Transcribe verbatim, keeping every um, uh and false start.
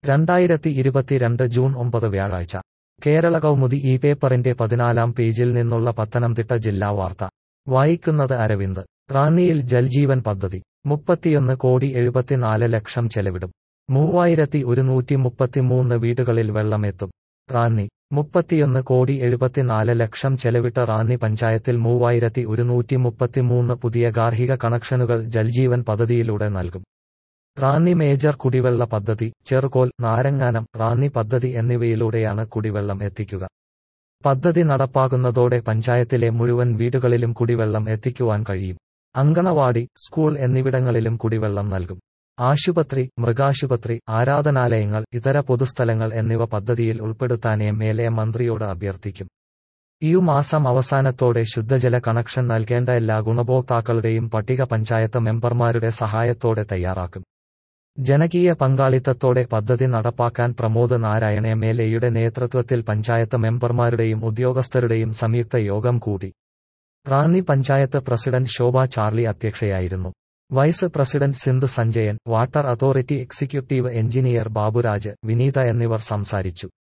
രണ്ടായിരത്തി ഇരുപത്തിരണ്ട് ജൂൺ ഒമ്പത് വ്യാഴാഴ്ച കേരള കൗമുദി ഈ പേപ്പറിന്റെ പതിനാലാം പേജിൽ നിന്നുള്ള പത്തനംതിട്ട ജില്ലാ വാർത്ത വായിക്കുന്നത് അരവിന്ദ്. റാന്നിയിൽ ജൽജീവൻ പദ്ധതി മുപ്പത്തിയൊന്ന് കോടി എഴുപത്തിനാല് ലക്ഷം ചെലവിടും. മൂവായിരത്തി ഒരുന്നൂറ്റി മുപ്പത്തിമൂന്ന് വീടുകളിൽ വെള്ളമെത്തും. റാന്നി മുപ്പത്തിയൊന്ന് കോടി എഴുപത്തിനാല് ലക്ഷം ചെലവിട്ട റാന്നി പഞ്ചായത്തിൽ മൂവായിരത്തി ഒരുന്നൂറ്റി മുപ്പത്തിമൂന്ന് പുതിയ ഗാർഹിക കണക്ഷനുകൾ ജൽജീവൻ പദ്ധതിയിലൂടെ നൽകും. റാന്നി മേജർ കുടിവെള്ള പദ്ധതി, ചെറുകോൽ, നാരങ്ങാനം, റാന്നി പദ്ധതി എന്നിവയിലൂടെയാണ് കുടിവെള്ളം എത്തിക്കുക. പദ്ധതി നടപ്പാകുന്നതോടെ പഞ്ചായത്തിലെ മുഴുവൻ വീടുകളിലും കുടിവെള്ളം എത്തിക്കുവാൻ കഴിയും. അങ്കണവാടി, സ്കൂൾ എന്നിവിടങ്ങളിലും കുടിവെള്ളം നൽകും. ആശുപത്രി, മൃഗാശുപത്രി, ആരാധനാലയങ്ങൾ, ഇതര പൊതുസ്ഥലങ്ങൾ എന്നിവ പദ്ധതിയിൽ ഉൾപ്പെടുത്താൻ എം എൽ എ മന്ത്രിയോട് അഭ്യർത്ഥിക്കും. ഈ മാസം അവസാനത്തോടെ ശുദ്ധജല കണക്ഷൻ നൽകേണ്ട എല്ലാ ഗുണഭോക്താക്കളുടെയും പട്ടിക പഞ്ചായത്ത് മെമ്പർമാരുടെ സഹായത്തോടെ തയ്യാറാക്കും. ജനകീയ പങ്കാളിത്തത്തോടെ പദ്ധതി നടപ്പാക്കാൻ പ്രമോദ് നാരായൺ എം എൽ എയുടെ നേതൃത്വത്തിൽ പഞ്ചായത്ത് മെമ്പർമാരുടെയും ഉദ്യോഗസ്ഥരുടെയും സംയുക്ത യോഗം കൂടി. റാന്നി പഞ്ചായത്ത് പ്രസിഡന്റ് ശോഭ ചാർലി അധ്യക്ഷയായിരുന്നു. Vice president Sindhu Sanjayan, water authority executive engineer Baburaj, Vineetha എന്നിവർ സംസാരിച്ചു.